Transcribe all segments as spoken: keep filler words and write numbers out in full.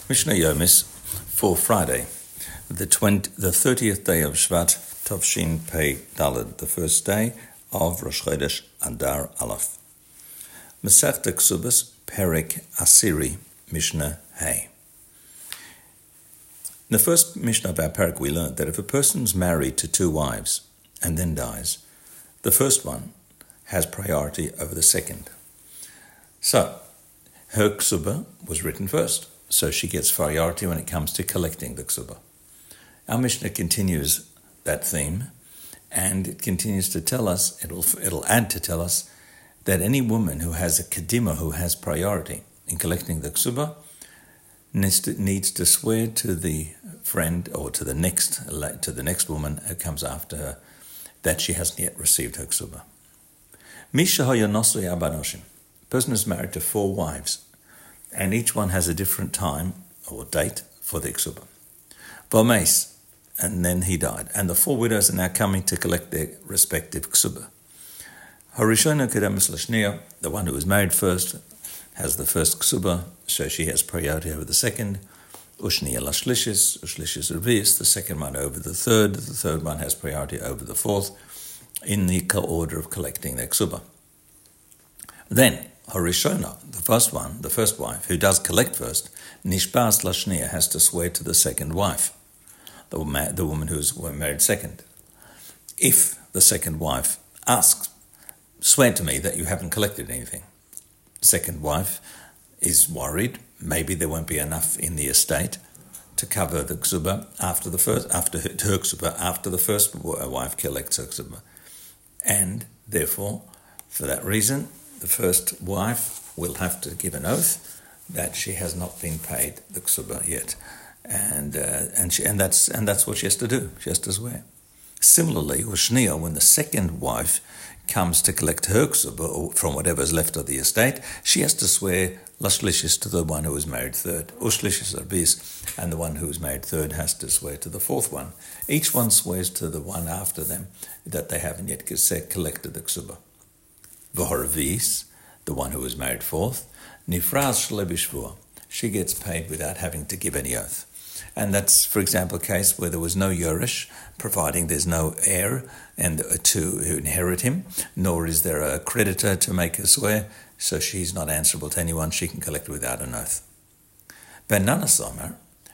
Mishnah Yomis for Friday, the twentieth, the thirtieth day of Shvat, Tovshin Pei Daled, the first day of Rosh Chodesh Adar Aleph. Masechta Ksubas, Perek Asiri, Mishnah Hay. In the first Mishnah about Perek, we learned that if a person's married to two wives and then dies, the first one has priority over the second. So, her ksuba was written first, so she gets priority when it comes to collecting the ksuba. Our Mishnah continues that theme, and it continues to tell us, it'll it'll add to tell us, that any woman who has a kedima, who has priority in collecting the ksuba, needs to, needs to swear to the friend or to the next to the next woman who comes after her that she hasn't yet received her ksuba. Misha hayanosui abanoshim. Person is married to four wives, and each one has a different time or date for the ksuba. V'omeis, and then he died, and the four widows are now coming to collect their respective ksuba. Harishona kedemus l'shniya, the one who was married first has the first ksuba, so she has priority over the second. Ushniya l'shlishis, ushlishis revis, the second one over the third, the third one has priority over the fourth, in the order of collecting their ksuba. Then, Harishona, the first one, the first wife, who does collect first, Nishbas Lashniya, has to swear to the second wife, the, woman, the woman who's married second. If the second wife asks, swear to me that you haven't collected anything, the second wife is worried, maybe there won't be enough in the estate to cover the ksuba after the first, after her, her ksuba, after the first wife collects her ksuba. And therefore, for that reason, the first wife will have to give an oath that she has not been paid the ksuba yet, and uh, and she and that's and that's what she has to do. She has to swear. Similarly, Ushniya, when the second wife comes to collect her ksuba from whatever's left of the estate, she has to swear lashlishis to the one who was married third. Ushlishis arbis, and the one who was married third has to swear to the fourth one. Each one swears to the one after them that they haven't yet collected the ksuba. V'horavis, the one who was married fourth, nifraz shlebishvur, she gets paid without having to give any oath. And that's, for example, a case where there was no Yerush, providing there's no heir and to inherit him, nor is there a creditor to make her swear, so she's not answerable to anyone, she can collect without an oath. Ben Nana Somer,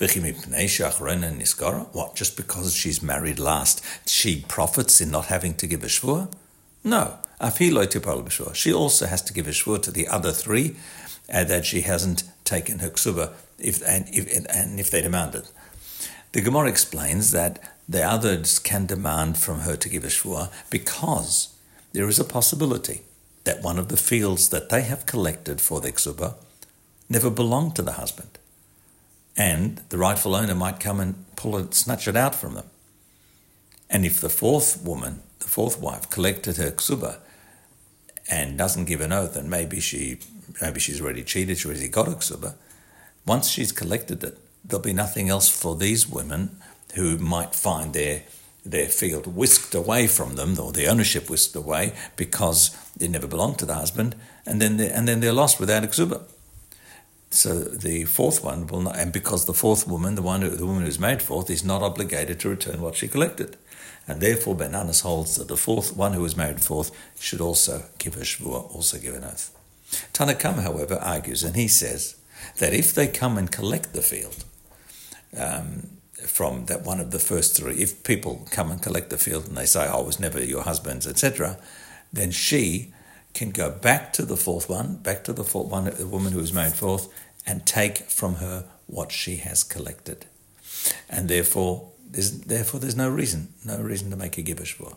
what, just because she's married last, she profits in not having to give a shvur? No. She also has to give a shvur to the other three uh, that she hasn't taken her ksuba if, and, if, and if they demand it. The Gemara explains that the others can demand from her to give a shvur because there is a possibility that one of the fields that they have collected for the ksuba never belonged to the husband, and the rightful owner might come and pull it, snatch it out from them. And if the fourth woman, the fourth wife, collected her ksuba and doesn't give an oath, and maybe she, maybe she's already cheated, she's already got her ksuba, once she's collected it, there'll be nothing else for these women who might find their their field whisked away from them, or the ownership whisked away because it never belonged to the husband, and then they, and then they're lost without a ksuba. So the fourth one will not, and because the fourth woman, the one who, the woman who's married fourth, is not obligated to return what she collected. And therefore, Ben Anas holds that the fourth one who was married fourth should also give a shvur, also give an oath. Tanakama, however, argues, and he says that if they come and collect the field um, from that one of the first three, if people come and collect the field and they say, "Oh, I was never your husband's," et cetera, then she can go back to the fourth one, back to the fourth one, the woman who was married fourth, and take from her what she has collected, and therefore. There's, therefore, there's no reason, no reason to make a give a shvur.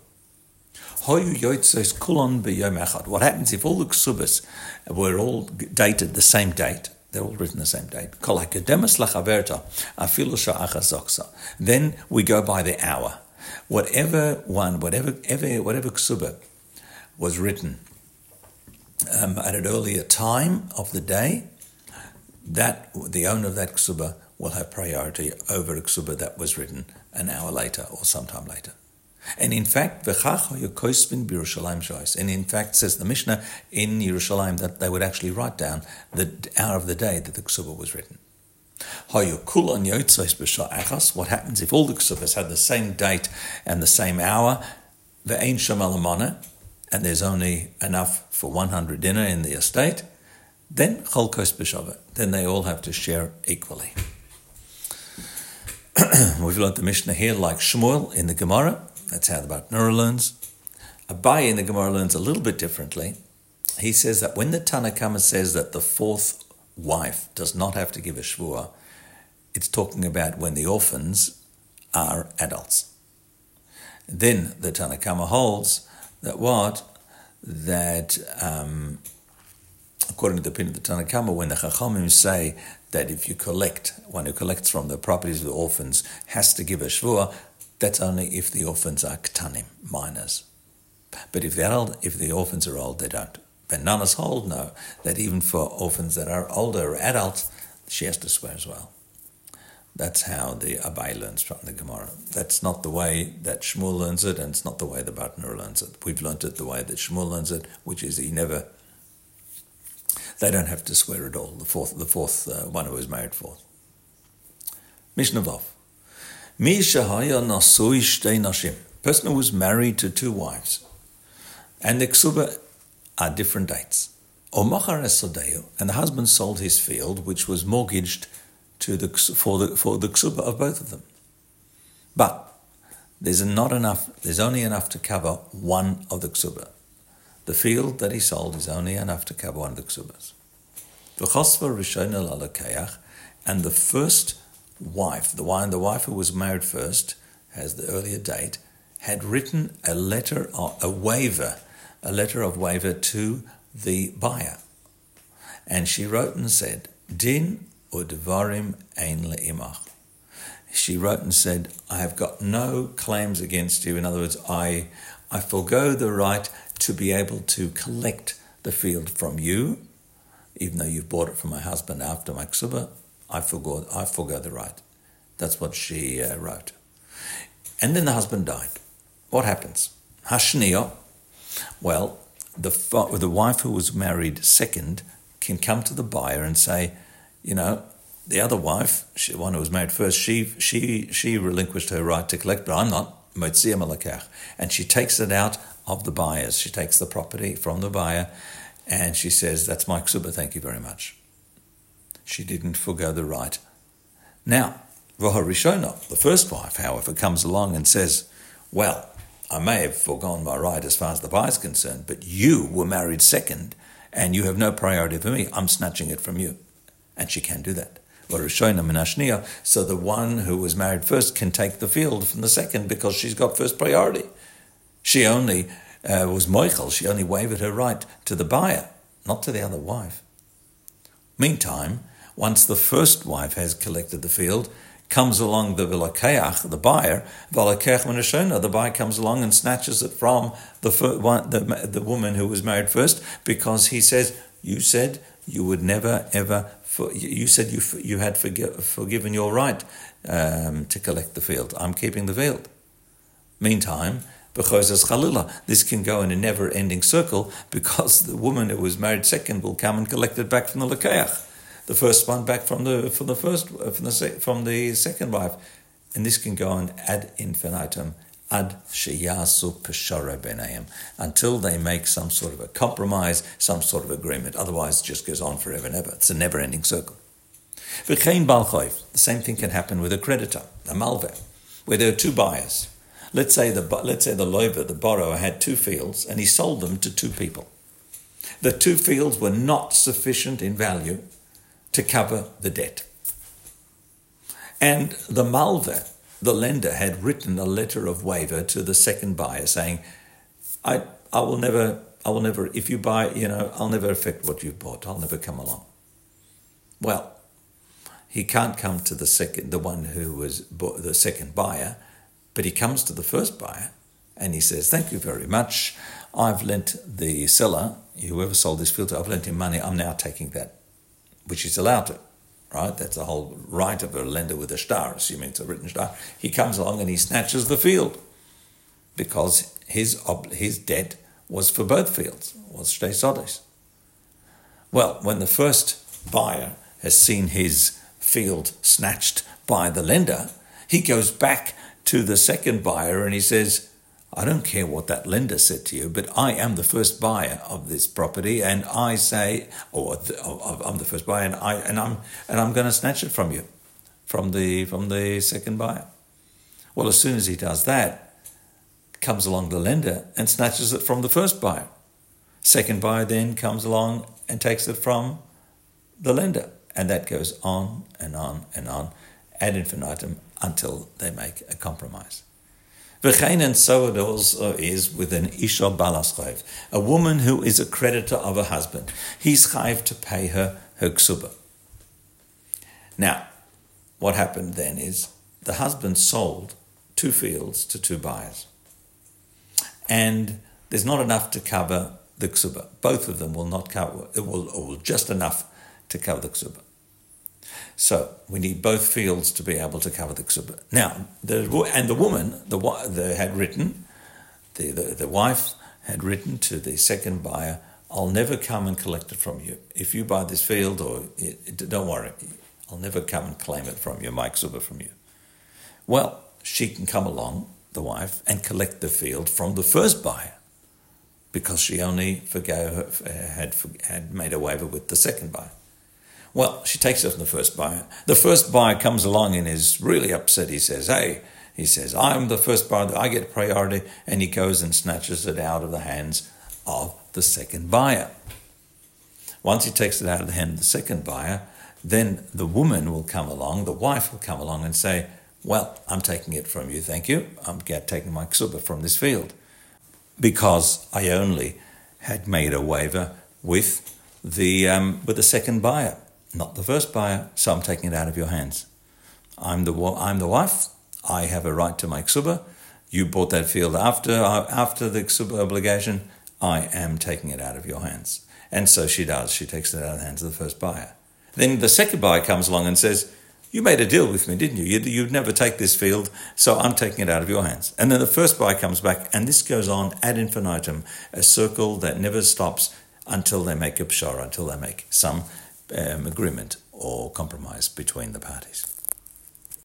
What happens if all the ksubas were all dated the same date? They're all written the same date. Then we go by the hour. Whatever one, whatever, ever, whatever ksuba was written um, at an earlier time of the day, that the owner of that ksuba will have priority over a ksuba that was written an hour later or sometime later. And in fact, and in fact, says the Mishnah in Yerushalayim, that they would actually write down the hour of the day that the ksuba was written. What happens if all the ksubas had the same date and the same hour? Ve'ein shamal amana, and there's only enough for one hundred dinner in the estate. Then cholkos b'shava. Then they all have to share equally. We've learned the Mishnah here like Shmuel in the Gemara. That's how the Bartenura learns. Abaye in the Gemara learns a little bit differently. He says that when the Tanna Kama says that the fourth wife does not have to give a shvuah, it's talking about when the orphans are adults. Then the Tanna Kama holds that what? That um, according to the opinion of the Tanna Kama, when the Chachamim say that if you collect, one who collects from the properties of the orphans has to give a shvuah, that's only if the orphans are ktanim, minors. But if they're old, if the orphans are old, they don't. But Nanas hold no, that even for orphans that are older or adults, she has to swear as well. That's how the Abai learns from the Gemara. That's not the way that Shmuel learns it, and it's not the way the Bartenura learns it. We've learnt it the way that Shmuel learns it, which is he never, they don't have to swear at all, the fourth the fourth uh, one who was married fourth. Mishnah Vav. Mi shahaya nasui shtei nashim. Person who was married to two wives, and the ksuba are different dates. Or machar esodeu, and the husband sold his field, which was mortgaged to the for the for the ksuba of both of them. But there's not enough. There's only enough to cover one of the ksuba. The field that he sold is only enough to cover one of the ksubas. V'chosva rishona lalakayach, and the first wife, the one, the wife who was married first, has the earlier date, had written a letter, or a waiver, a letter of waiver to the buyer, and she wrote and said, "Din udvarim ein leimach." She wrote and said, "I have got no claims against you. In other words, I, I forego the right to be able to collect the field from you, even though you've bought it from my husband after my ksuba. I forgo, I forgo the right." That's what she uh, wrote. And then the husband died. What happens? Hashniya. Well, the the wife who was married second can come to the buyer and say, you know, the other wife, she, the one who was married first, she she she relinquished her right to collect, but I'm not. And she takes it out of the buyers. She takes the property from the buyer, and she says, "That's my ksuba, thank you very much." She didn't forgo the right. Now, Voha Rishona, the first wife, however, comes along and says, "Well, I may have foregone my right as far as the buyer is concerned, but you were married second, and you have no priority for me. I'm snatching it from you." And she can do that. So the one who was married first can take the field from the second because she's got first priority. She only uh, was moichel, she only waived her right to the buyer, not to the other wife. Meantime, once the first wife has collected the field, comes along the vilakeach, the buyer, vilakeach menashona, the buyer comes along and snatches it from the, one, the the woman who was married first, because he says, "You said you would never ever." For, you said you you had forgi- forgiven your right um, to collect the field. I'm keeping the field. Meantime, this can go in a never-ending circle, because the woman who was married second will come and collect it back from the lekeach, the first one back from the from the first from the from the second wife, and this can go on ad infinitum, ad sheyasu peshara benayim, until they make some sort of a compromise, some sort of agreement. Otherwise, it just goes on forever and ever. It's a never-ending circle. V'chein bal chayv. The same thing can happen with a creditor, a malveh, where there are two buyers. Let's say the let's say the loiver, the borrower, had two fields, and he sold them to two people. The two fields were not sufficient in value to cover the debt, and the malveh, the lender, had written a letter of waiver to the second buyer saying, I I will never, I will never, if you buy, you know, I'll never affect what you've bought. I'll never come along. Well, he can't come to the second, the one who was the second buyer, but he comes to the first buyer and he says, "Thank you very much. I've lent the seller, whoever sold this filter, I've lent him money. I'm now taking that," which he's allowed to. Right, that's the whole right of a lender with a star, assuming it's a written star. He comes along and he snatches the field, because his ob- his debt was for both fields, was shtei sodos. Well, when the first buyer has seen his field snatched by the lender, he goes back to the second buyer and he says, I don't care what that lender said to you, but I am the first buyer of this property, and I say, or I'm the first buyer, and I and I'm and I'm going to snatch it from you, from the from the second buyer. Well, as soon as he does that, comes along the lender and snatches it from the first buyer. Second buyer then comes along and takes it from the lender, and that goes on and on and on ad infinitum until they make a compromise. V'chein, and so it also is with an isha balas chayv, a woman who is a creditor of her husband. He's chayv to pay her her ksuba. Now, what happened then is the husband sold two fields to two buyers, and there's not enough to cover the ksuba. Both of them will not cover. It will, it will just enough to cover the ksuba. So we need both fields to be able to cover the ksuba. Now, the, and the woman the, the had written, the, the, the wife had written to the second buyer, I'll never come and collect it from you. If you buy this field, or it, it, don't worry, I'll never come and claim it from you, my ksuba from you. Well, she can come along, the wife, and collect the field from the first buyer, because she only forgave, had, had made a waiver with the second buyer. Well, she takes it from the first buyer. The first buyer comes along and is really upset. He says, hey, he says, I'm the first buyer, I get priority, and he goes and snatches it out of the hands of the second buyer. Once he takes it out of the hand of the second buyer, then the woman will come along, the wife will come along and say, well, I'm taking it from you, thank you. I'm taking my ksuba from this field, because I only had made a waiver with the um, with the second buyer, not the first buyer, so I'm taking it out of your hands. I'm the I'm the wife. I have a right to my ksuba. You bought that field after after the ksuba obligation. I am taking it out of your hands. And so she does. She takes it out of the hands of the first buyer. Then the second buyer comes along and says, you made a deal with me, didn't you? You'd, you'd never take this field, so I'm taking it out of your hands. And then the first buyer comes back, and this goes on ad infinitum, a circle that never stops until they make a pshara, until they make some um, agreement or compromise between the parties.